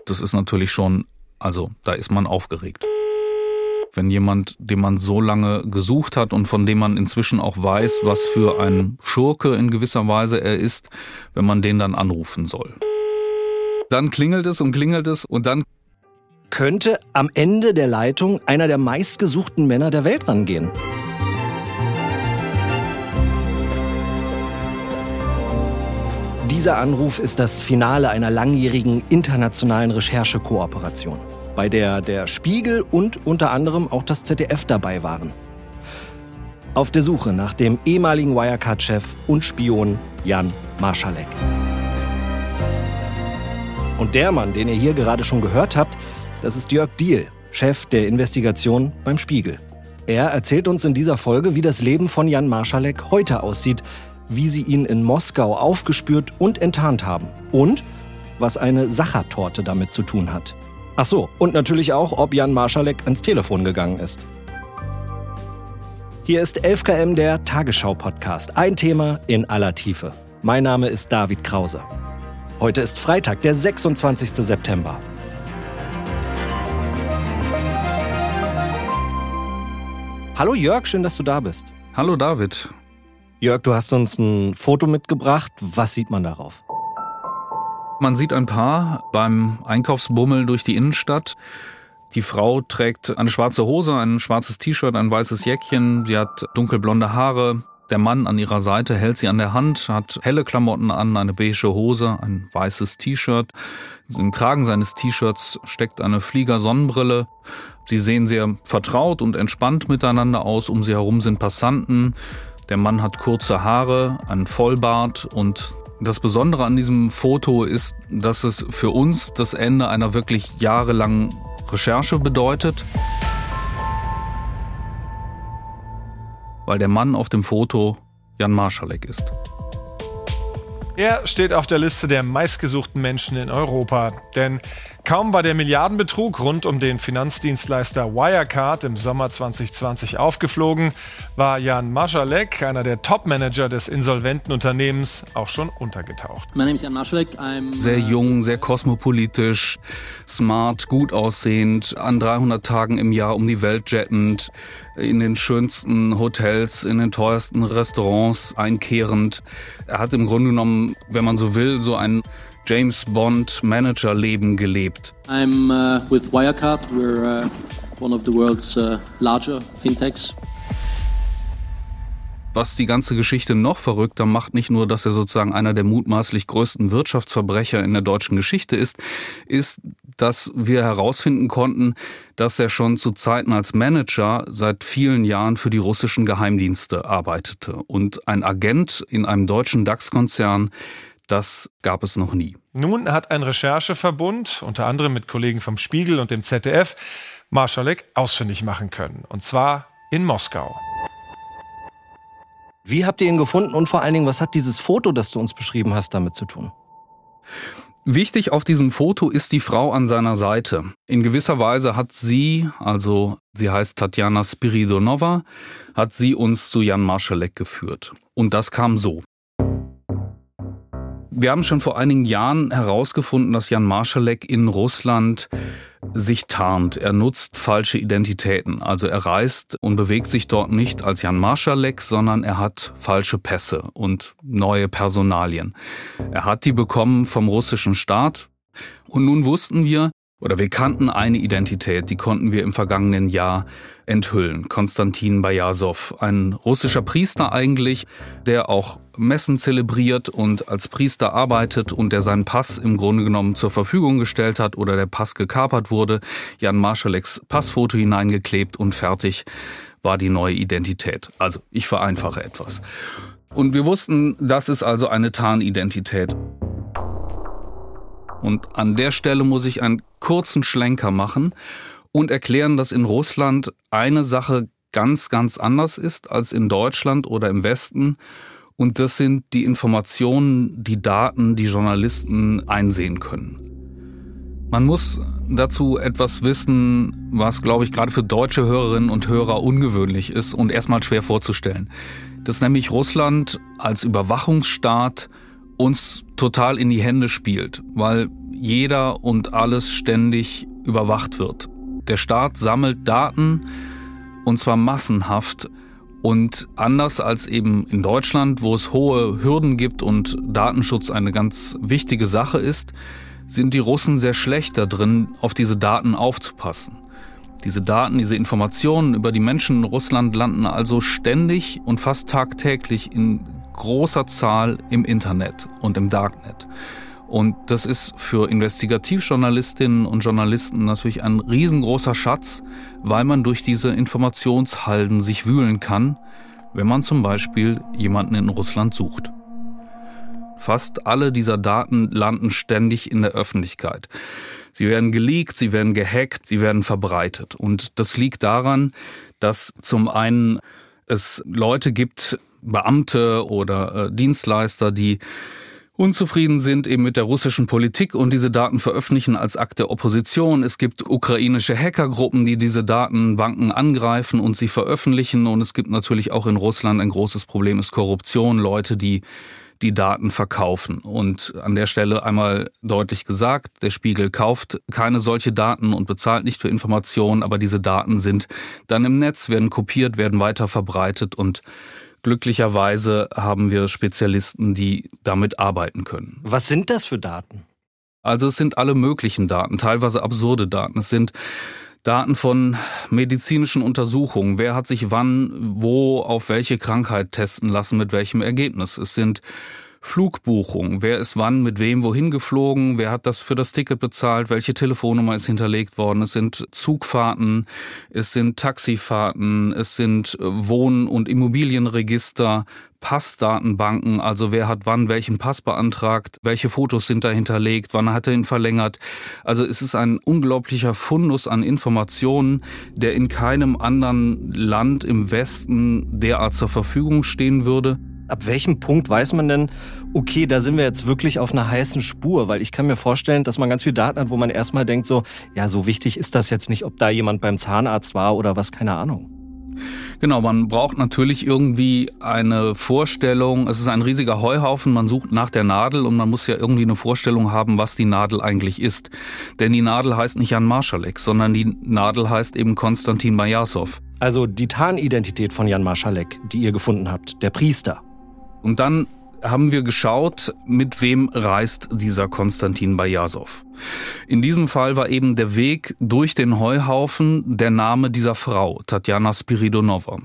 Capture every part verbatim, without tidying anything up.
Das ist natürlich schon, also da ist man aufgeregt. Wenn jemand, den man so lange gesucht hat und von dem man inzwischen auch weiß, was für ein Schurke in gewisser Weise er ist, wenn man den dann anrufen soll. Dann klingelt es und klingelt es und dann könnte am Ende der Leitung einer der meistgesuchten Männer der Welt rangehen. Dieser Anruf ist das Finale einer langjährigen internationalen Recherchekooperation, bei der der Spiegel und unter anderem auch das Z D F dabei waren. Auf der Suche nach dem ehemaligen Wirecard-Chef und Spion Jan Marschalek. Und der Mann, den ihr hier gerade schon gehört habt, das ist Jörg Diehl, Chef der Investigation beim Spiegel. Er erzählt uns in dieser Folge, wie das Leben von Jan Marschalek heute aussieht, wie sie ihn in Moskau aufgespürt und enttarnt haben und was eine Sachertorte damit zu tun hat. Ach so, und natürlich auch, ob Jan Marschalek ans Telefon gegangen ist. Hier ist elf Kilometer pro Stunde der Tagesschau-Podcast. Ein Thema in aller Tiefe. Mein Name ist David Krause. Heute ist Freitag, der sechsundzwanzigster September. Hallo Jörg, schön, dass du da bist. Hallo David. Jörg, du hast uns ein Foto mitgebracht. Was sieht man darauf? Man sieht ein Paar beim Einkaufsbummel durch die Innenstadt. Die Frau trägt eine schwarze Hose, ein schwarzes T-Shirt, ein weißes Jäckchen. Sie hat dunkelblonde Haare. Der Mann an ihrer Seite hält sie an der Hand, hat helle Klamotten an, eine beige Hose, ein weißes T-Shirt. Im Kragen seines T-Shirts steckt eine Flieger-Sonnenbrille. Sie sehen sehr vertraut und entspannt miteinander aus. Um sie herum sind Passanten. Der Mann hat kurze Haare, einen Vollbart und das Besondere an diesem Foto ist, dass es für uns das Ende einer wirklich jahrelangen Recherche bedeutet. Weil der Mann auf dem Foto Jan Marschalek ist. Er steht auf der Liste der meistgesuchten Menschen in Europa. Denn kaum war der Milliardenbetrug rund um den Finanzdienstleister Wirecard im Sommer zwanzig zwanzig aufgeflogen, war Jan Marschalek, einer der Top-Manager des insolventen Unternehmens, auch schon untergetaucht. My name is Jan Marschalek. I'm sehr jung, sehr kosmopolitisch, smart, gut aussehend, an dreihundert Tagen im Jahr um die Welt jettend, in den schönsten Hotels, in den teuersten Restaurants einkehrend. Er hat im Grunde genommen, wenn man so will, so ein James-Bond-Manager-Leben gelebt. I'm uh, with Wirecard. We're uh, one of the world's uh, larger fintechs. Was die ganze Geschichte noch verrückter macht, nicht nur, dass er sozusagen einer der mutmaßlich größten Wirtschaftsverbrecher in der deutschen Geschichte ist, ist, dass wir herausfinden konnten, dass er schon zu Zeiten als Manager seit vielen Jahren für die russischen Geheimdienste arbeitete. Und ein Agent in einem deutschen DAX-Konzern, das gab es noch nie. Nun hat ein Rechercheverbund, unter anderem mit Kollegen vom Spiegel und dem Z D F, Marschalek ausfindig machen können. Und zwar in Moskau. Wie habt ihr ihn gefunden und vor allen Dingen, was hat dieses Foto, das du uns beschrieben hast, damit zu tun? Wichtig auf diesem Foto ist die Frau an seiner Seite. In gewisser Weise hat sie, also sie heißt Tatjana Spiridonova, hat sie uns zu Jan Marschalek geführt. Und das kam so. Wir haben schon vor einigen Jahren herausgefunden, dass Jan Marschalek in Russland sich tarnt. Er nutzt falsche Identitäten. Also er reist und bewegt sich dort nicht als Jan Marschalek, sondern er hat falsche Pässe und neue Personalien. Er hat die bekommen vom russischen Staat. Und nun wussten wir, oder wir kannten eine Identität, die konnten wir im vergangenen Jahr enthüllen. Konstantin Bajasow, ein russischer Priester eigentlich, der auch Messen zelebriert und als Priester arbeitet und der seinen Pass im Grunde genommen zur Verfügung gestellt hat oder der Pass gekapert wurde, Jan Marschaleks Passfoto hineingeklebt und fertig war die neue Identität. Also ich vereinfache etwas. Und wir wussten, das ist also eine Tarnidentität. Und an der Stelle muss ich einen kurzen Schlenker machen und erklären, dass in Russland eine Sache ganz, ganz anders ist als in Deutschland oder im Westen. Und das sind die Informationen, die Daten, die Journalisten einsehen können. Man muss dazu etwas wissen, was, glaube ich, gerade für deutsche Hörerinnen und Hörer ungewöhnlich ist und erstmal schwer vorzustellen. Dass nämlich Russland als Überwachungsstaat uns total in die Hände spielt, weil jeder und alles ständig überwacht wird. Der Staat sammelt Daten, und zwar massenhaft. Und anders als eben in Deutschland, wo es hohe Hürden gibt und Datenschutz eine ganz wichtige Sache ist, sind die Russen sehr schlecht da drin, auf diese Daten aufzupassen. Diese Daten, diese Informationen über die Menschen in Russland landen also ständig und fast tagtäglich in großer Zahl im Internet und im Darknet. Und das ist für Investigativjournalistinnen und Journalisten natürlich ein riesengroßer Schatz, weil man durch diese Informationshalden sich wühlen kann, wenn man zum Beispiel jemanden in Russland sucht. Fast alle dieser Daten landen ständig in der Öffentlichkeit. Sie werden geleakt, sie werden gehackt, sie werden verbreitet. Und das liegt daran, dass zum einen es Leute gibt, Beamte oder äh, Dienstleister, die unzufrieden sind eben mit der russischen Politik und diese Daten veröffentlichen als Akt der Opposition. Es gibt ukrainische Hackergruppen, die diese Datenbanken angreifen und sie veröffentlichen. Und es gibt natürlich auch in Russland ein großes Problem, ist Korruption, Leute, die die Daten verkaufen. Und an der Stelle einmal deutlich gesagt, der Spiegel kauft keine solche Daten und bezahlt nicht für Informationen, aber diese Daten sind dann im Netz, werden kopiert, werden weiter verbreitet und glücklicherweise haben wir Spezialisten, die damit arbeiten können. Was sind das für Daten? Also es sind alle möglichen Daten, teilweise absurde Daten. Es sind Daten von medizinischen Untersuchungen. Wer hat sich wann, wo, auf welche Krankheit testen lassen, mit welchem Ergebnis? Es sind Flugbuchungen. Wer ist wann, mit wem, wohin geflogen? Wer hat das für das Ticket bezahlt? Welche Telefonnummer ist hinterlegt worden? Es sind Zugfahrten, es sind Taxifahrten, es sind Wohn- und Immobilienregister, Passdatenbanken, also wer hat wann welchen Pass beantragt, welche Fotos sind da hinterlegt, wann hat er ihn verlängert. Also es ist ein unglaublicher Fundus an Informationen, der in keinem anderen Land im Westen derart zur Verfügung stehen würde. Ab welchem Punkt weiß man denn, okay, da sind wir jetzt wirklich auf einer heißen Spur? Weil ich kann mir vorstellen, dass man ganz viel Daten hat, wo man erstmal denkt so, ja, so wichtig ist das jetzt nicht, ob da jemand beim Zahnarzt war oder was, keine Ahnung. Genau, man braucht natürlich irgendwie eine Vorstellung. Es ist ein riesiger Heuhaufen, man sucht nach der Nadel und man muss ja irgendwie eine Vorstellung haben, was die Nadel eigentlich ist. Denn die Nadel heißt nicht Jan Marschalek, sondern die Nadel heißt eben Konstantin Bajasow. Also die Tarnidentität von Jan Marschalek, die ihr gefunden habt, der Priester. Und dann haben wir geschaut, mit wem reist dieser Konstantin Bajasow. In diesem Fall war eben der Weg durch den Heuhaufen der Name dieser Frau, Tatjana Spiridonova.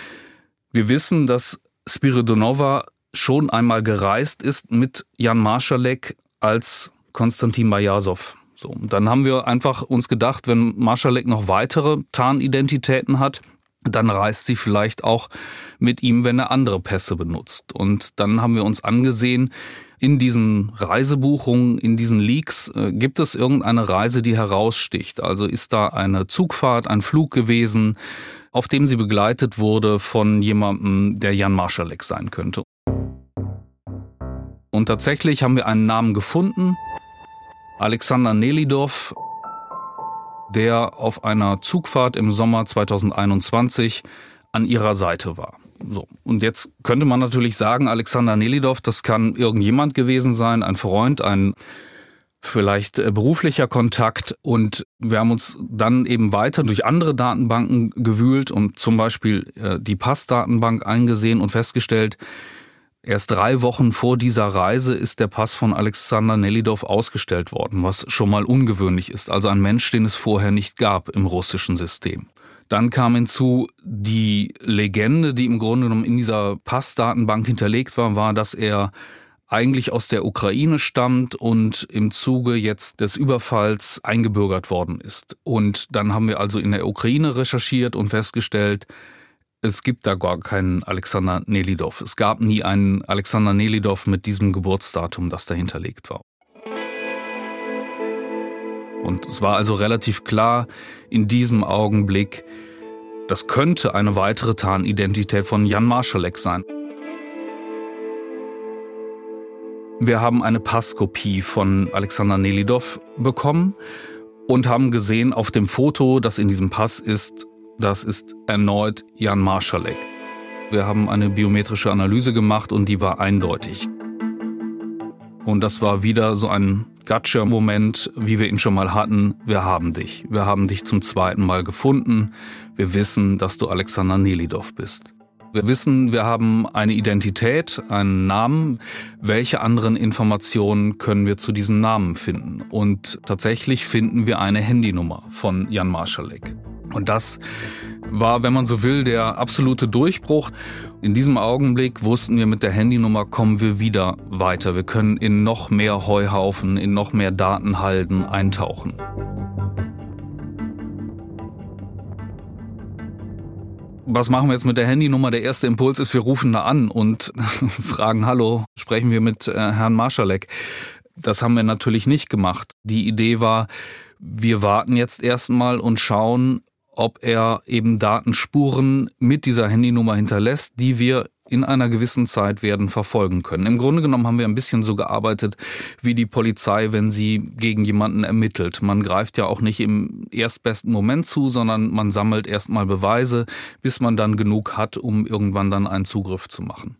Wir wissen, dass Spiridonova schon einmal gereist ist mit Jan Marschalek als Konstantin Bajasow. So, und dann haben wir einfach uns gedacht, wenn Marschalek noch weitere Tarnidentitäten hat, dann reist sie vielleicht auch mit ihm, wenn er andere Pässe benutzt. Und dann haben wir uns angesehen, in diesen Reisebuchungen, in diesen Leaks, äh, gibt es irgendeine Reise, die heraussticht? Also ist da eine Zugfahrt, ein Flug gewesen, auf dem sie begleitet wurde von jemandem, der Jan Marschalek sein könnte. Und tatsächlich haben wir einen Namen gefunden, Alexander Nelidov, der auf einer Zugfahrt im Sommer zweitausendeinundzwanzig an ihrer Seite war. So. Und jetzt könnte man natürlich sagen, Alexander Nelidov, das kann irgendjemand gewesen sein, ein Freund, ein vielleicht beruflicher Kontakt. Und wir haben uns dann eben weiter durch andere Datenbanken gewühlt und zum Beispiel die Passdatenbank eingesehen und festgestellt, erst drei Wochen vor dieser Reise ist der Pass von Alexander Nelidov ausgestellt worden, was schon mal ungewöhnlich ist. Also ein Mensch, den es vorher nicht gab im russischen System. Dann kam hinzu die Legende, die im Grunde genommen in dieser Passdatenbank hinterlegt war, war, dass er eigentlich aus der Ukraine stammt und im Zuge jetzt des Überfalls eingebürgert worden ist. Und dann haben wir also in der Ukraine recherchiert und festgestellt, es gibt da gar keinen Alexander Nelidov. Es gab nie einen Alexander Nelidov mit diesem Geburtsdatum, das da hinterlegt war. Und es war also relativ klar in diesem Augenblick, das könnte eine weitere Tarnidentität von Jan Marschalek sein. Wir haben eine Passkopie von Alexander Nelidov bekommen und haben gesehen, auf dem Foto, das in diesem Pass ist, das ist erneut Jan Marschalek. Wir haben eine biometrische Analyse gemacht und die war eindeutig. Und das war wieder so ein Gotcha-Moment, wie wir ihn schon mal hatten. Wir haben dich. Wir haben dich zum zweiten Mal gefunden. Wir wissen, dass du Alexander Nelidov bist. Wir wissen, wir haben eine Identität, einen Namen. Welche anderen Informationen können wir zu diesem Namen finden? Und tatsächlich finden wir eine Handynummer von Jan Marschalek. Und das war, wenn man so will, der absolute Durchbruch. In diesem Augenblick wussten wir, mit der Handynummer kommen wir wieder weiter. Wir können in noch mehr Heuhaufen, in noch mehr Datenhalden eintauchen. Was machen wir jetzt mit der Handynummer? Der erste Impuls ist, wir rufen da an und fragen, hallo, sprechen wir mit äh, Herrn Marschalek? Das haben wir natürlich nicht gemacht. Die Idee war, wir warten jetzt erstmal und schauen, ob er eben Datenspuren mit dieser Handynummer hinterlässt, die wir in einer gewissen Zeit werden verfolgen können. Im Grunde genommen haben wir ein bisschen so gearbeitet wie die Polizei, wenn sie gegen jemanden ermittelt. Man greift ja auch nicht im erstbesten Moment zu, sondern man sammelt erstmal Beweise, bis man dann genug hat, um irgendwann dann einen Zugriff zu machen.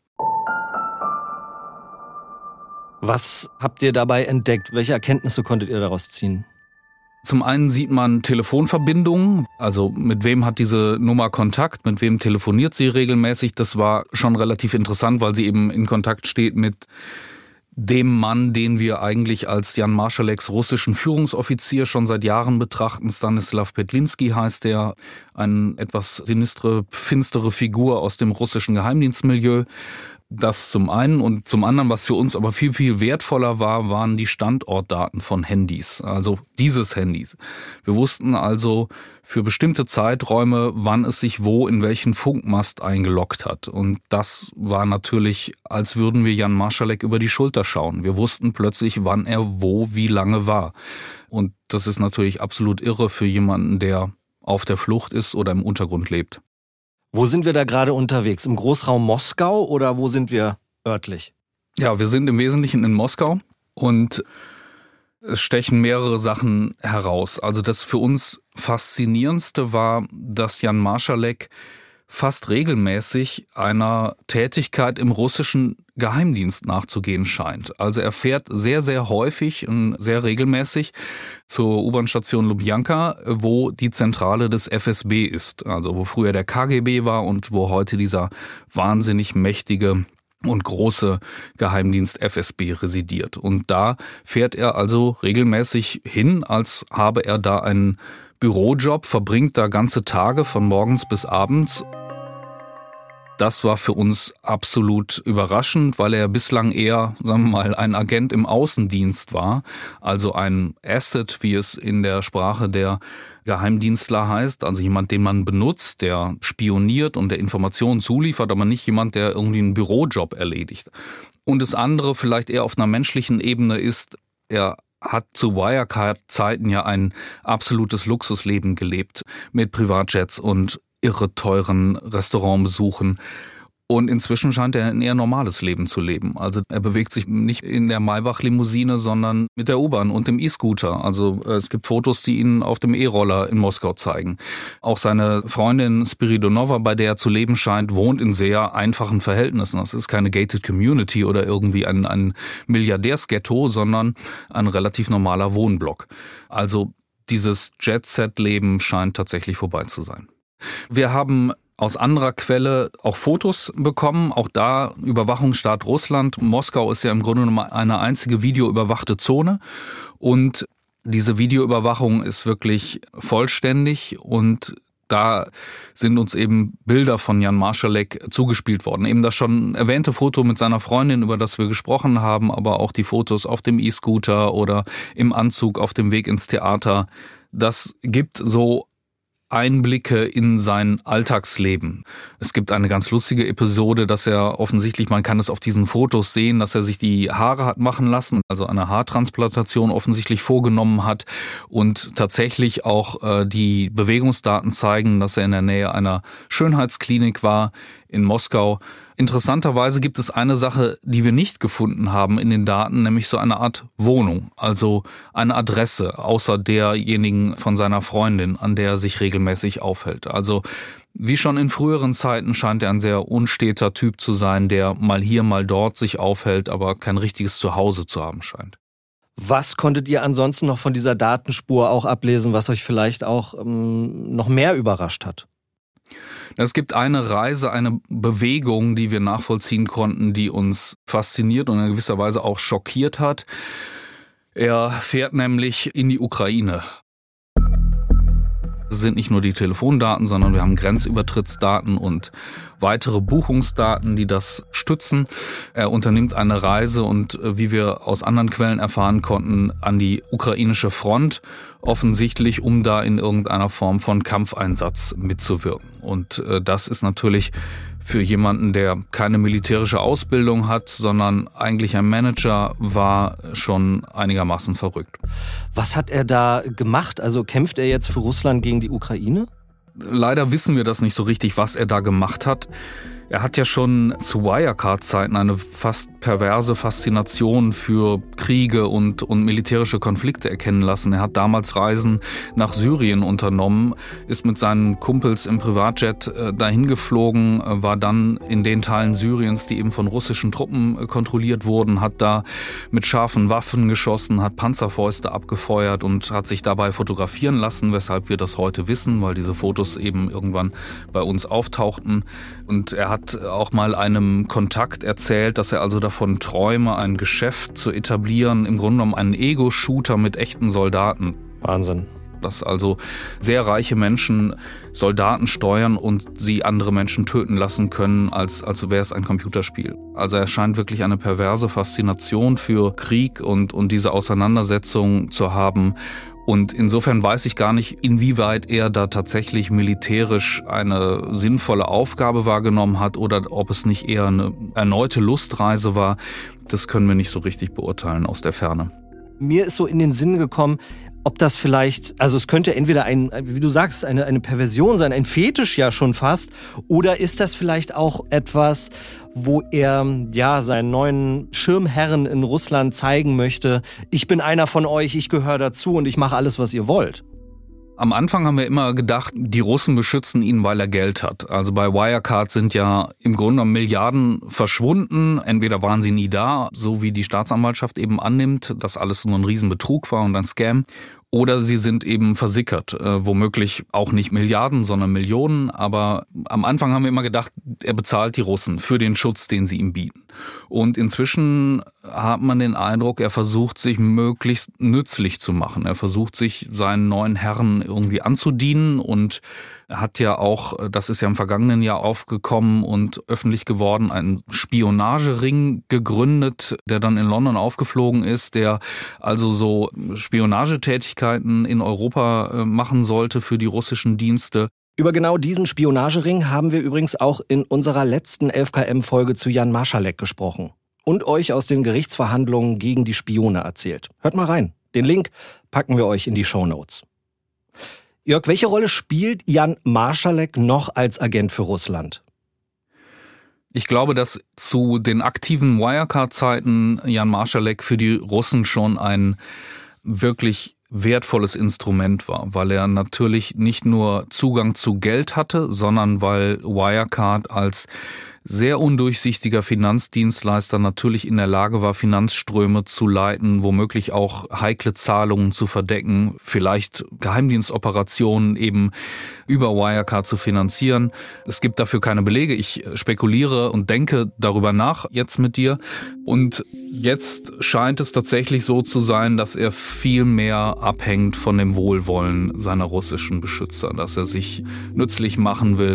Was habt ihr dabei entdeckt? Welche Erkenntnisse konntet ihr daraus ziehen? Zum einen sieht man Telefonverbindungen, also mit wem hat diese Nummer Kontakt, mit wem telefoniert sie regelmäßig. Das war schon relativ interessant, weil sie eben in Kontakt steht mit dem Mann, den wir eigentlich als Jan Marschaleks russischen Führungsoffizier schon seit Jahren betrachten. Stanislav Petlinski heißt er, eine etwas sinistre, finstere Figur aus dem russischen Geheimdienstmilieu. Das zum einen, und zum anderen, was für uns aber viel, viel wertvoller war, waren die Standortdaten von Handys, also dieses Handys. Wir wussten also für bestimmte Zeiträume, wann es sich wo in welchen Funkmast eingeloggt hat. Und das war natürlich, als würden wir Jan Marschalek über die Schulter schauen. Wir wussten plötzlich, wann er wo, wie lange war. Und das ist natürlich absolut irre für jemanden, der auf der Flucht ist oder im Untergrund lebt. Wo sind wir da gerade unterwegs? Im Großraum Moskau oder wo sind wir örtlich? Ja, wir sind im Wesentlichen in Moskau und es stechen mehrere Sachen heraus. Also das für uns Faszinierendste war, dass Jan Marschalek fast regelmäßig einer Tätigkeit im russischen Geheimdienst nachzugehen scheint. Also er fährt sehr, sehr häufig und sehr regelmäßig zur U-Bahn-Station Lubjanka, wo die Zentrale des F S B ist. Also wo früher der K G B war und wo heute dieser wahnsinnig mächtige und große Geheimdienst F S B residiert. Und da fährt er also regelmäßig hin, als habe er da einen Bürojob, verbringt da ganze Tage von morgens bis abends. Das war für uns absolut überraschend, weil er bislang eher, sagen wir mal, ein Agent im Außendienst war, also ein Asset, wie es in der Sprache der Geheimdienstler heißt, also jemand, den man benutzt, der spioniert und der Informationen zuliefert, aber nicht jemand, der irgendwie einen Bürojob erledigt. Und das andere vielleicht eher auf einer menschlichen Ebene ist, er hat zu Wirecard-Zeiten ja ein absolutes Luxusleben gelebt mit Privatjets und irre teuren Restaurantbesuchen. Und inzwischen scheint er ein eher normales Leben zu leben. Also er bewegt sich nicht in der Maybach-Limousine, sondern mit der U-Bahn und dem E-Scooter. Also es gibt Fotos, die ihn auf dem E-Roller in Moskau zeigen. Auch seine Freundin Spiridonova, bei der er zu leben scheint, wohnt in sehr einfachen Verhältnissen. Das ist keine gated community oder irgendwie ein, ein Milliardärsghetto, sondern ein relativ normaler Wohnblock. Also dieses Jet-Set-Leben scheint tatsächlich vorbei zu sein. Wir haben aus anderer Quelle auch Fotos bekommen, auch da Überwachungsstaat Russland. Moskau ist ja im Grunde genommen eine einzige videoüberwachte Zone und diese Videoüberwachung ist wirklich vollständig und da sind uns eben Bilder von Jan Marschalek zugespielt worden. Eben das schon erwähnte Foto mit seiner Freundin, über das wir gesprochen haben, aber auch die Fotos auf dem E-Scooter oder im Anzug auf dem Weg ins Theater. Das gibt so Einblicke in sein Alltagsleben. Es gibt eine ganz lustige Episode, dass er offensichtlich, man kann es auf diesen Fotos sehen, dass er sich die Haare hat machen lassen, also eine Haartransplantation offensichtlich vorgenommen hat und tatsächlich auch äh, die Bewegungsdaten zeigen, dass er in der Nähe einer Schönheitsklinik war in Moskau. Interessanterweise gibt es eine Sache, die wir nicht gefunden haben in den Daten, nämlich so eine Art Wohnung, also eine Adresse, außer derjenigen von seiner Freundin, an der er sich regelmäßig aufhält. Also wie schon in früheren Zeiten scheint er ein sehr unsteter Typ zu sein, der mal hier, mal dort sich aufhält, aber kein richtiges Zuhause zu haben scheint. Was konntet ihr ansonsten noch von dieser Datenspur auch ablesen, was euch vielleicht auch ähm, noch mehr überrascht hat? Es gibt eine Reise, eine Bewegung, die wir nachvollziehen konnten, die uns fasziniert und in gewisser Weise auch schockiert hat. Er fährt nämlich in die Ukraine. Es sind nicht nur die Telefondaten, sondern wir haben Grenzübertrittsdaten und weitere Buchungsdaten, die das stützen. Er unternimmt eine Reise und, wie wir aus anderen Quellen erfahren konnten, an die ukrainische Front, offensichtlich, um da in irgendeiner Form von Kampfeinsatz mitzuwirken. Und äh, das ist natürlich für jemanden, der keine militärische Ausbildung hat, sondern eigentlich ein Manager war, schon einigermaßen verrückt. Was hat er da gemacht? Also kämpft er jetzt für Russland gegen die Ukraine? Leider wissen wir das nicht so richtig, was er da gemacht hat. Er hat ja schon zu Wirecard-Zeiten eine fast perverse Faszination für Kriege und, und militärische Konflikte erkennen lassen. Er hat damals Reisen nach Syrien unternommen, ist mit seinen Kumpels im Privatjet äh, dahin geflogen, äh, war dann in den Teilen Syriens, die eben von russischen Truppen äh, kontrolliert wurden, hat da mit scharfen Waffen geschossen, hat Panzerfäuste abgefeuert und hat sich dabei fotografieren lassen, weshalb wir das heute wissen, weil diese Fotos eben irgendwann bei uns auftauchten. Und er hat auch mal einem Kontakt erzählt, dass er also davon träume, ein Geschäft zu etablieren, im Grunde genommen einen Ego-Shooter mit echten Soldaten. Wahnsinn. Dass also sehr reiche Menschen Soldaten steuern und sie andere Menschen töten lassen können, als, als wäre es ein Computerspiel. Also er scheint wirklich eine perverse Faszination für Krieg und, und diese Auseinandersetzung zu haben. Und insofern weiß ich gar nicht, inwieweit er da tatsächlich militärisch eine sinnvolle Aufgabe wahrgenommen hat oder ob es nicht eher eine erneute Lustreise war. Das können wir nicht so richtig beurteilen aus der Ferne. Mir ist so in den Sinn gekommen, ob das vielleicht, also es könnte entweder ein, wie du sagst, eine, eine Perversion sein, ein Fetisch ja schon fast, oder ist das vielleicht auch etwas, wo er ja seinen neuen Schirmherren in Russland zeigen möchte, ich bin einer von euch, ich gehöre dazu und ich mache alles, was ihr wollt? Am Anfang haben wir immer gedacht, die Russen beschützen ihn, weil er Geld hat. Also bei Wirecard sind ja im Grunde genommen Milliarden verschwunden. Entweder waren sie nie da, so wie die Staatsanwaltschaft eben annimmt, dass alles nur ein Riesenbetrug war und ein Scam. Oder sie sind eben versickert, äh, womöglich auch nicht Milliarden, sondern Millionen. Aber am Anfang haben wir immer gedacht, er bezahlt die Russen für den Schutz, den sie ihm bieten. Und inzwischen hat man den Eindruck, er versucht sich möglichst nützlich zu machen. Er versucht sich seinen neuen Herren irgendwie anzudienen und hat ja auch, das ist ja im vergangenen Jahr aufgekommen und öffentlich geworden, einen Spionagering gegründet, der dann in London aufgeflogen ist, der also so Spionagetätigkeiten in Europa machen sollte für die russischen Dienste. Über genau diesen Spionagering haben wir übrigens auch in unserer letzten elf K M-Folge zu Jan Marschalek gesprochen und euch aus den Gerichtsverhandlungen gegen die Spione erzählt. Hört mal rein. Den Link packen wir euch in die Shownotes. Jörg, welche Rolle spielt Jan Marschalek noch als Agent für Russland? Ich glaube, dass zu den aktiven Wirecard-Zeiten Jan Marschalek für die Russen schon ein wirklich wertvolles Instrument war, weil er natürlich nicht nur Zugang zu Geld hatte, sondern weil Wirecard als sehr undurchsichtiger Finanzdienstleister natürlich in der Lage war, Finanzströme zu leiten, womöglich auch heikle Zahlungen zu verdecken, vielleicht Geheimdienstoperationen eben über Wirecard zu finanzieren. Es gibt dafür keine Belege. Ich spekuliere und denke darüber nach jetzt mit dir. Und jetzt scheint es tatsächlich so zu sein, dass er viel mehr abhängt von dem Wohlwollen seiner russischen Beschützer, dass er sich nützlich machen will.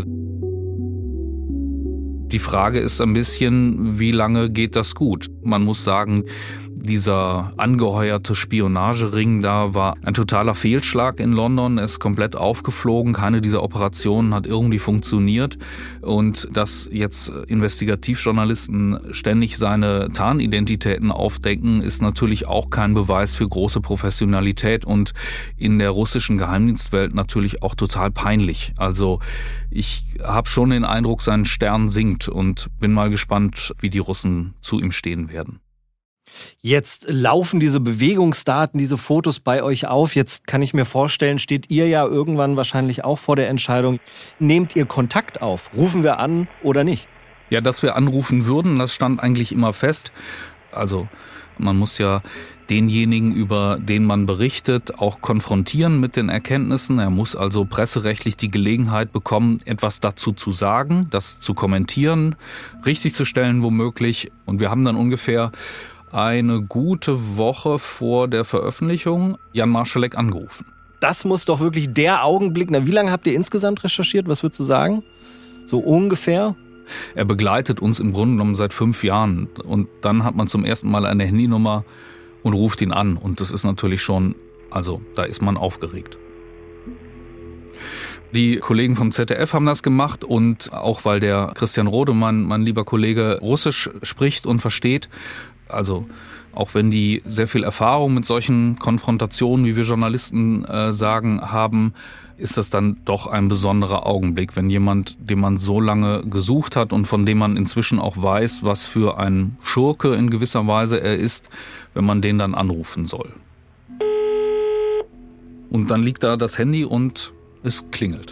Die Frage ist ein bisschen, wie lange geht das gut? Man muss sagen, dieser angeheuerte Spionagering da war ein totaler Fehlschlag in London. Er ist komplett aufgeflogen. Keine dieser Operationen hat irgendwie funktioniert. Und dass jetzt Investigativjournalisten ständig seine Tarnidentitäten aufdecken, ist natürlich auch kein Beweis für große Professionalität und in der russischen Geheimdienstwelt natürlich auch total peinlich. Also ich habe schon den Eindruck, sein Stern sinkt und bin mal gespannt, wie die Russen zu ihm stehen werden. Jetzt laufen diese Bewegungsdaten, diese Fotos bei euch auf. Jetzt kann ich mir vorstellen, steht ihr ja irgendwann wahrscheinlich auch vor der Entscheidung, nehmt ihr Kontakt auf? Rufen wir an oder nicht? Ja, dass wir anrufen würden, das stand eigentlich immer fest. Also man muss ja denjenigen, über den man berichtet, auch konfrontieren mit den Erkenntnissen. Er muss also presserechtlich die Gelegenheit bekommen, etwas dazu zu sagen, das zu kommentieren, richtig zu stellen womöglich. Und wir haben dann ungefähr eine gute Woche vor der Veröffentlichung Jan Marschalek angerufen. Das muss doch wirklich der Augenblick, na, wie lange habt ihr insgesamt recherchiert, was würdest du sagen? So ungefähr? Er begleitet uns im Grunde genommen seit fünf Jahren. Und dann hat man zum ersten Mal eine Handynummer und ruft ihn an. Und das ist natürlich schon, also da ist man aufgeregt. Die Kollegen vom Z D F haben das gemacht und auch weil der Christian Rode, mein, mein lieber Kollege, Russisch spricht und versteht, also auch wenn die sehr viel Erfahrung mit solchen Konfrontationen, wie wir Journalisten äh, sagen, haben, ist das dann doch ein besonderer Augenblick, wenn jemand, den man so lange gesucht hat und von dem man inzwischen auch weiß, was für ein Schurke in gewisser Weise er ist, wenn man den dann anrufen soll. Und dann liegt da das Handy und es klingelt.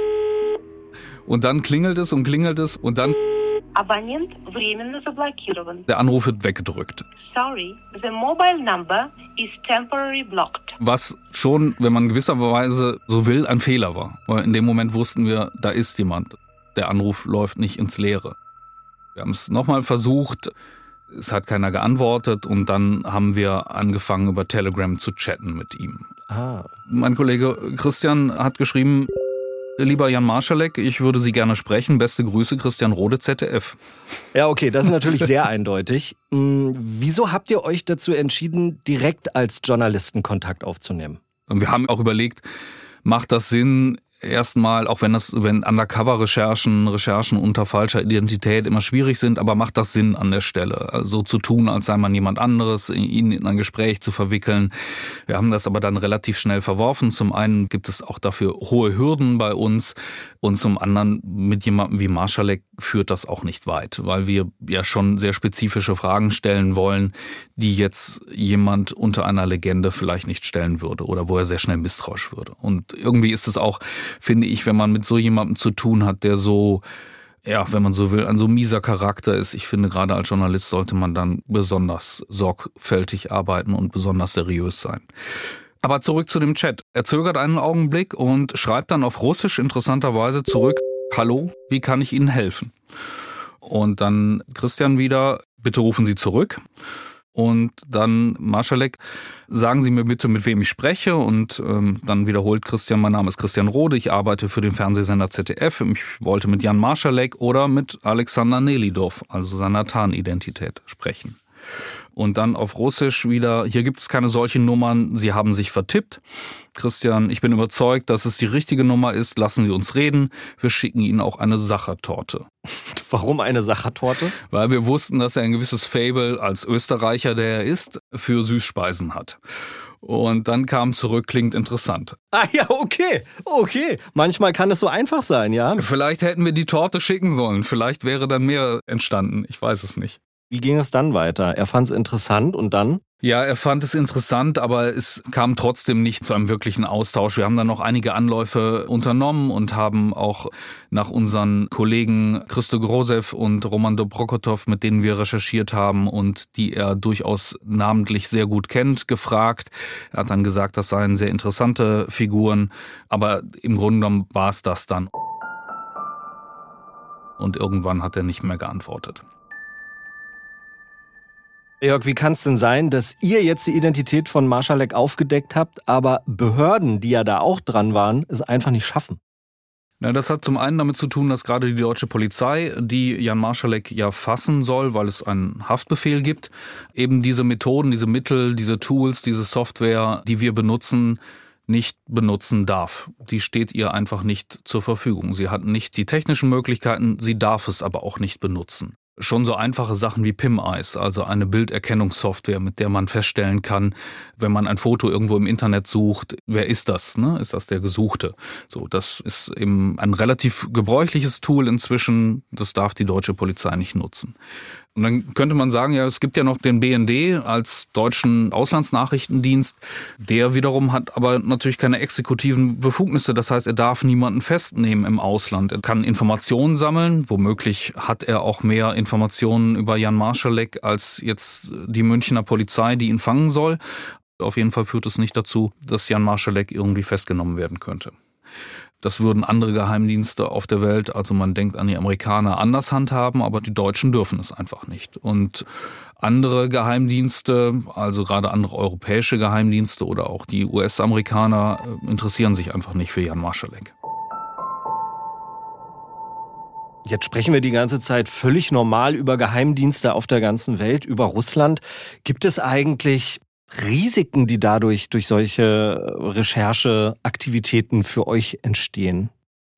Und dann klingelt es und klingelt es und dann... Abonnent временно заблокирован. Der Anruf wird weggedrückt. Sorry, the mobile number is temporarily blocked. Was schon, wenn man gewisserweise so will, ein Fehler war. Weil in dem Moment wussten wir, da ist jemand. Der Anruf läuft nicht ins Leere. Wir haben es nochmal versucht, es hat keiner geantwortet und dann haben wir angefangen, über Telegram zu chatten mit ihm. Ah. Mein Kollege Christian hat geschrieben: Lieber Jan Marschalek, ich würde Sie gerne sprechen. Beste Grüße, Christian Rode, Z D F. Ja, okay, das ist natürlich sehr eindeutig. Hm, wieso habt ihr euch dazu entschieden, direkt als Journalisten Kontakt aufzunehmen? Und wir haben auch überlegt, macht das Sinn, erstmal, auch wenn das, wenn Undercover-Recherchen, Recherchen unter falscher Identität immer schwierig sind, aber macht das Sinn an der Stelle, so also zu tun, als sei man jemand anderes, ihn in ein Gespräch zu verwickeln. Wir haben das aber dann relativ schnell verworfen. Zum einen gibt es auch dafür hohe Hürden bei uns und zum anderen mit jemandem wie Marschalek führt das auch nicht weit, weil wir ja schon sehr spezifische Fragen stellen wollen, die jetzt jemand unter einer Legende vielleicht nicht stellen würde oder wo er sehr schnell misstrauisch würde. Und irgendwie ist es auch, finde ich, wenn man mit so jemandem zu tun hat, der so, ja, wenn man so will, ein so mieser Charakter ist. Ich finde, gerade als Journalist sollte man dann besonders sorgfältig arbeiten und besonders seriös sein. Aber zurück zu dem Chat. Er zögert einen Augenblick und schreibt dann auf Russisch interessanterweise zurück: Hallo, wie kann ich Ihnen helfen? Und dann Christian wieder: Bitte rufen Sie zurück. Und dann Marschalek: Sagen Sie mir bitte, mit wem ich spreche. Und ähm, dann wiederholt Christian: Mein Name ist Christian Rode, ich arbeite für den Fernsehsender Z D F. Ich wollte mit Jan Marschalek oder mit Alexander Nelidov, also seiner Tarnidentität, sprechen. Und dann auf Russisch wieder: Hier gibt es keine solchen Nummern, Sie haben sich vertippt. Christian: Ich bin überzeugt, dass es die richtige Nummer ist. Lassen Sie uns reden. Wir schicken Ihnen auch eine Sachertorte. Warum eine Sachertorte? Weil wir wussten, dass er ein gewisses Faible als Österreicher, der er ist, für Süßspeisen hat. Und dann kam zurück: Klingt interessant. Ah ja, okay, okay. Manchmal kann es so einfach sein, ja? Vielleicht hätten wir die Torte schicken sollen. Vielleicht wäre dann mehr entstanden. Ich weiß es nicht. Wie ging es dann weiter? Er fand es interessant und dann? Ja, er fand es interessant, aber es kam trotzdem nicht zu einem wirklichen Austausch. Wir haben dann noch einige Anläufe unternommen und haben auch nach unseren Kollegen Christo Grozew und Roman Dobrokotov, mit denen wir recherchiert haben und die er durchaus namentlich sehr gut kennt, gefragt. Er hat dann gesagt, das seien sehr interessante Figuren, aber im Grunde genommen war es das dann. Und irgendwann hat er nicht mehr geantwortet. Jörg, wie kann es denn sein, dass ihr jetzt die Identität von Marschalek aufgedeckt habt, aber Behörden, die ja da auch dran waren, es einfach nicht schaffen? Na, das hat zum einen damit zu tun, dass gerade die deutsche Polizei, die Jan Marschalek ja fassen soll, weil es einen Haftbefehl gibt, eben diese Methoden, diese Mittel, diese Tools, diese Software, die wir benutzen, nicht benutzen darf. Die steht ihr einfach nicht zur Verfügung. Sie hat nicht die technischen Möglichkeiten, sie darf es aber auch nicht benutzen. Schon so einfache Sachen wie PimEyes, also eine Bilderkennungssoftware, mit der man feststellen kann, wenn man ein Foto irgendwo im Internet sucht, wer ist das? Ne? Ist das der Gesuchte? So, das ist eben ein relativ gebräuchliches Tool inzwischen. Das darf die deutsche Polizei nicht nutzen. Und dann könnte man sagen, ja, es gibt ja noch den B N D als deutschen Auslandsnachrichtendienst. Der wiederum hat aber natürlich keine exekutiven Befugnisse. Das heißt, er darf niemanden festnehmen im Ausland. Er kann Informationen sammeln. Womöglich hat er auch mehr Informationen über Jan Marschalek als jetzt die Münchner Polizei, die ihn fangen soll. Auf jeden Fall führt es nicht dazu, dass Jan Marschalek irgendwie festgenommen werden könnte. Das würden andere Geheimdienste auf der Welt, also man denkt an die Amerikaner, anders handhaben, aber die Deutschen dürfen es einfach nicht. Und andere Geheimdienste, also gerade andere europäische Geheimdienste oder auch die U S-Amerikaner, interessieren sich einfach nicht für Jan Marschalek. Jetzt sprechen wir die ganze Zeit völlig normal über Geheimdienste auf der ganzen Welt, über Russland. Gibt es eigentlich Risiken, die dadurch durch solche Rechercheaktivitäten für euch entstehen?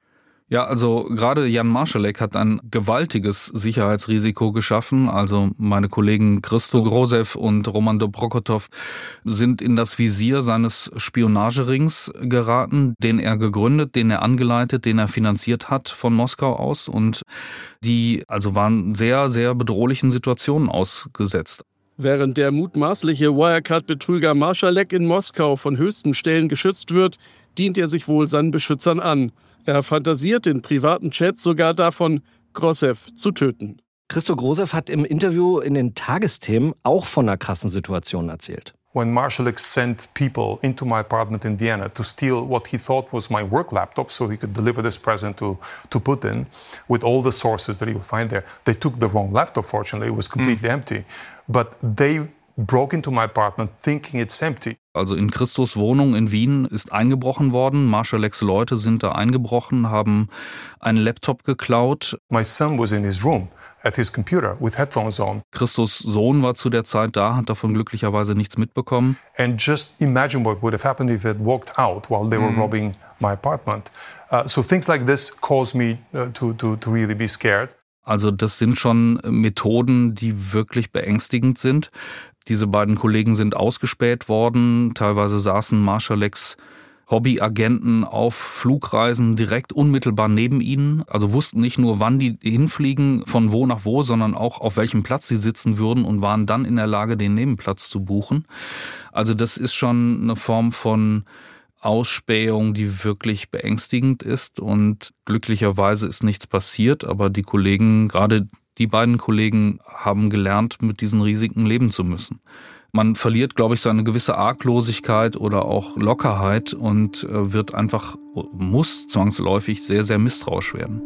Ja, also gerade Jan Marschalek hat ein gewaltiges Sicherheitsrisiko geschaffen. Also meine Kollegen Christo Grozew und Roman Dobrokotov sind in das Visier seines Spionagerings geraten, den er gegründet, den er angeleitet, den er finanziert hat von Moskau aus. Und die also waren sehr, sehr bedrohlichen Situationen ausgesetzt. Während der mutmaßliche Wirecard-Betrüger Marschalek in Moskau von höchsten Stellen geschützt wird, dient er sich wohl seinen Beschützern an. Er fantasiert in privaten Chats sogar davon, Grozew zu töten. Christo Grozew hat im Interview in den Tagesthemen auch von einer krassen Situation erzählt. When Marschalek sent people into my apartment in Vienna to steal what he thought was my work laptop so he could deliver this present to, to Putin with all the sources that he would find there. They took the wrong laptop, fortunately. It was completely mm. empty. But they broke into my apartment thinking it's empty. Also in Christos Wohnung in Wien ist eingebrochen worden. Marschaleks Leute sind da eingebrochen, haben einen Laptop geklaut. My son was in his room at his computer with headphones on. Christos Sohn war zu der Zeit da, hat davon glücklicherweise nichts mitbekommen. And just imagine what would have happened if he had walked out while they were mm. robbing my apartment. Uh, so things like this cause me uh, to, to, to really be scared. Also das sind schon Methoden, die wirklich beängstigend sind. Diese beiden Kollegen sind ausgespäht worden. Teilweise saßen Marschaleks Hobbyagenten auf Flugreisen direkt unmittelbar neben ihnen. Also wussten nicht nur, wann die hinfliegen, von wo nach wo, sondern auch auf welchem Platz sie sitzen würden und waren dann in der Lage, den Nebenplatz zu buchen. Also das ist schon eine Form von Ausspähung, die wirklich beängstigend ist. Und glücklicherweise ist nichts passiert, aber die Kollegen, gerade die beiden Kollegen, haben gelernt, mit diesen Risiken leben zu müssen. Man verliert, glaube ich, so eine gewisse Arglosigkeit oder auch Lockerheit und wird einfach, muss zwangsläufig sehr, sehr misstrauisch werden.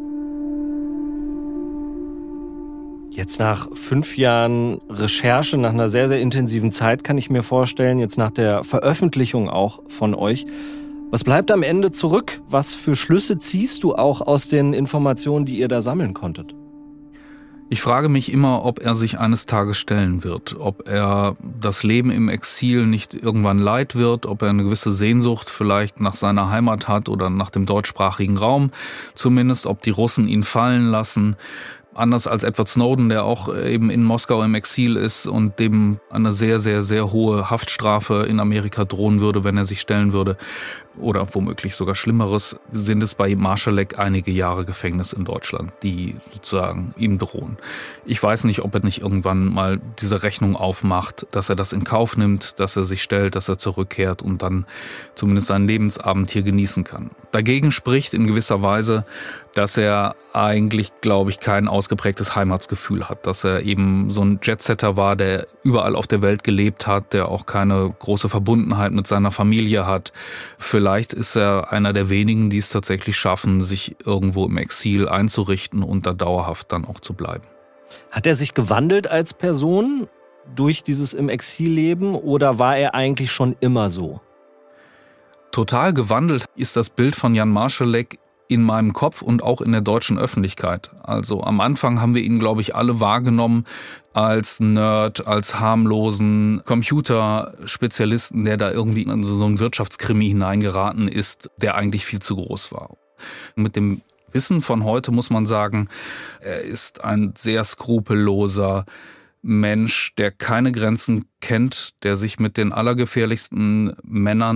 Jetzt nach fünf Jahren Recherche, nach einer sehr, sehr intensiven Zeit, kann ich mir vorstellen, jetzt nach der Veröffentlichung auch von euch, was bleibt am Ende zurück? Was für Schlüsse ziehst du auch aus den Informationen, die ihr da sammeln konntet? Ich frage mich immer, ob er sich eines Tages stellen wird, ob er das Leben im Exil nicht irgendwann leid wird, ob er eine gewisse Sehnsucht vielleicht nach seiner Heimat hat oder nach dem deutschsprachigen Raum zumindest, ob die Russen ihn fallen lassen. Anders als Edward Snowden, der auch eben in Moskau im Exil ist und dem eine sehr, sehr, sehr hohe Haftstrafe in Amerika drohen würde, wenn er sich stellen würde. Oder womöglich sogar Schlimmeres, sind es bei Marschalek einige Jahre Gefängnis in Deutschland, die sozusagen ihm drohen. Ich weiß nicht, ob er nicht irgendwann mal diese Rechnung aufmacht, dass er das in Kauf nimmt, dass er sich stellt, dass er zurückkehrt und dann zumindest seinen Lebensabend hier genießen kann. Dagegen spricht in gewisser Weise, dass er eigentlich, glaube ich, kein ausgeprägtes Heimatsgefühl hat, dass er eben so ein Jetsetter war, der überall auf der Welt gelebt hat, der auch keine große Verbundenheit mit seiner Familie hat. Vielleicht ist er einer der wenigen, die es tatsächlich schaffen, sich irgendwo im Exil einzurichten und da dauerhaft dann auch zu bleiben. Hat er sich gewandelt als Person durch dieses im Exilleben oder war er eigentlich schon immer so? Total gewandelt ist das Bild von Jan Marschalek in meinem Kopf und auch in der deutschen Öffentlichkeit. Also am Anfang haben wir ihn, glaube ich, alle wahrgenommen als Nerd, als harmlosen Computerspezialisten, der da irgendwie in so einen Wirtschaftskrimi hineingeraten ist, der eigentlich viel zu groß war. Mit dem Wissen von heute muss man sagen, er ist ein sehr skrupelloser Mensch, der keine Grenzen kennt, der sich mit den allergefährlichsten Männern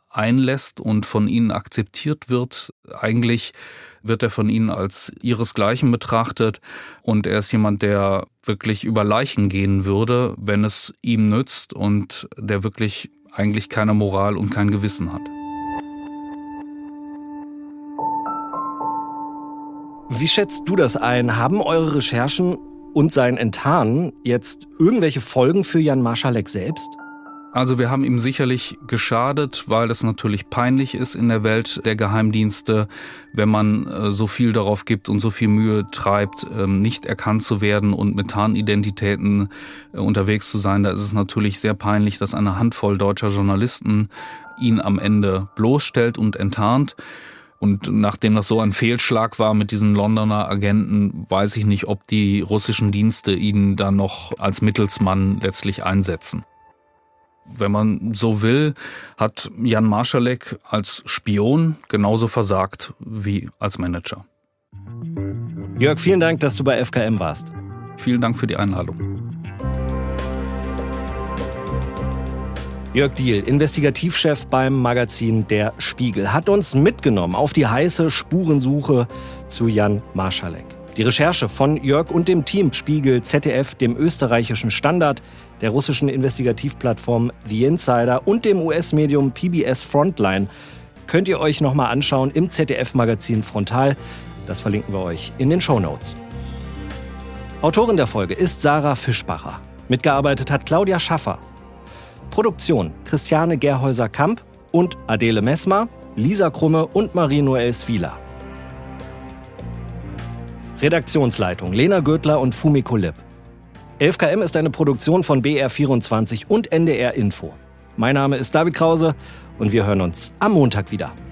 einlässt und von ihnen akzeptiert wird. Eigentlich wird er von ihnen als ihresgleichen betrachtet und er ist jemand, der wirklich über Leichen gehen würde, wenn es ihm nützt und der wirklich eigentlich keine Moral und kein Gewissen hat. Wie schätzt du das ein? Haben eure Recherchen und sein Enttarnen jetzt irgendwelche Folgen für Jan Marschalek selbst? Also wir haben ihm sicherlich geschadet, weil es natürlich peinlich ist in der Welt der Geheimdienste, wenn man äh, so viel darauf gibt und so viel Mühe treibt, ähm, nicht erkannt zu werden und mit Tarnidentitäten äh, unterwegs zu sein. Da ist es natürlich sehr peinlich, dass eine Handvoll deutscher Journalisten ihn am Ende bloßstellt und enttarnt. Und nachdem das so ein Fehlschlag war mit diesen Londoner Agenten, weiß ich nicht, ob die russischen Dienste ihn dann noch als Mittelsmann letztlich einsetzen. Wenn man so will, hat Jan Marschalek als Spion genauso versagt wie als Manager. Jörg, vielen Dank, dass du bei F K M warst. Vielen Dank für die Einladung. Jörg Diehl, Investigativchef beim Magazin Der Spiegel, hat uns mitgenommen auf die heiße Spurensuche zu Jan Marschalek. Die Recherche von Jörg und dem Team Spiegel, Z D F, dem österreichischen Standard, der russischen Investigativplattform The Insider und dem U S-Medium P B S Frontline könnt ihr euch nochmal anschauen im Z D F-Magazin Frontal. Das verlinken wir euch in den Shownotes. Autorin der Folge ist Sarah Fischbacher. Mitgearbeitet hat Claudia Schaffer. Produktion Christiane Gerhäuser-Kamp und Adele Messmer, Lisa Krumme und Marie-Noël Svila. Redaktionsleitung Lena Gödler und Fumiko Lipp. F K M ist eine Produktion von B R vierundzwanzig und N D R Info. Mein Name ist David Krause und wir hören uns am Montag wieder.